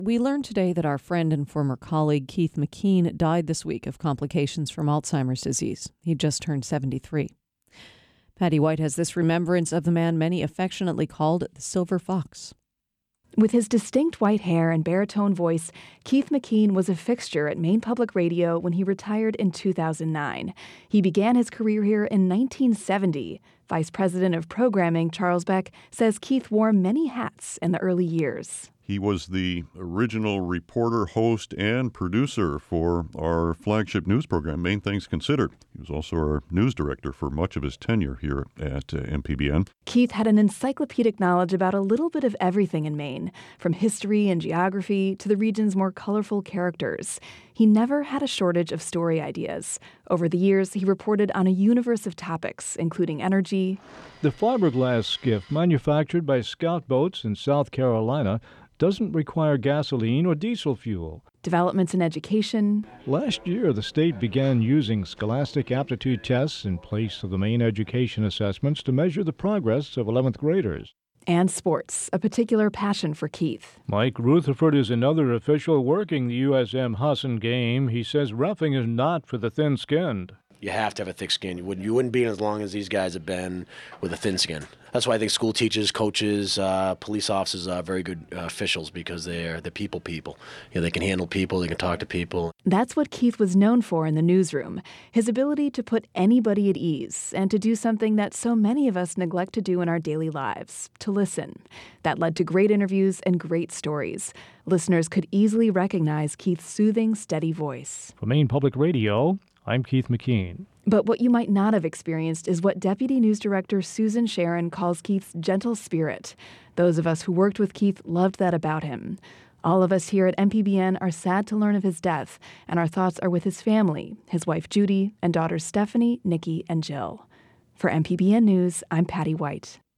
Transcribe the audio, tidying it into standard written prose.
We learned today that our friend and former colleague Keith McKean died this week of complications from Alzheimer's disease. He just turned 73. Patty White has this remembrance of the man many affectionately called the Silver Fox. With his distinct white hair and baritone voice, Keith McKean was a fixture at Maine Public Radio when he retired in 2009. He began his career here in 1970. Vice President of Programming Charles Beck says Keith wore many hats in the early years. He was the original reporter, host, and producer for our flagship news program, Maine Things Considered. He was also our news director for much of his tenure here at MPBN. Keith had an encyclopedic knowledge about a little bit of everything in Maine, from history and geography to the region's more colorful characters. He never had a shortage of story ideas. Over the years, he reported on a universe of topics, including energy. The fiberglass skiff manufactured by Scout Boats in South Carolina doesn't require gasoline or diesel fuel. Developments in education. Last year, the state began using scholastic aptitude tests in place of the Maine education assessments to measure the progress of 11th graders. And sports, a particular passion for Keith. Mike Rutherford is another official working the USM Husson game. He says roughing is not for the thin-skinned. You have to have a thick skin. You wouldn't be in as long as these guys have been with a thin skin. That's why I think school teachers, coaches, police officers are very good officials because they're the people. You know, they can handle people, they can talk to people. That's what Keith was known for in the newsroom, his ability to put anybody at ease and to do something that so many of us neglect to do in our daily lives, to listen. That led to great interviews and great stories. Listeners could easily recognize Keith's soothing, steady voice. For Maine Public Radio, I'm Keith McKean. But what you might not have experienced is what Deputy News Director Susan Sharon calls Keith's gentle spirit. Those of us who worked with Keith loved that about him. All of us here at MPBN are sad to learn of his death, and our thoughts are with his family, his wife Judy, and daughters Stephanie, Nikki, and Jill. For MPBN News, I'm Patty White.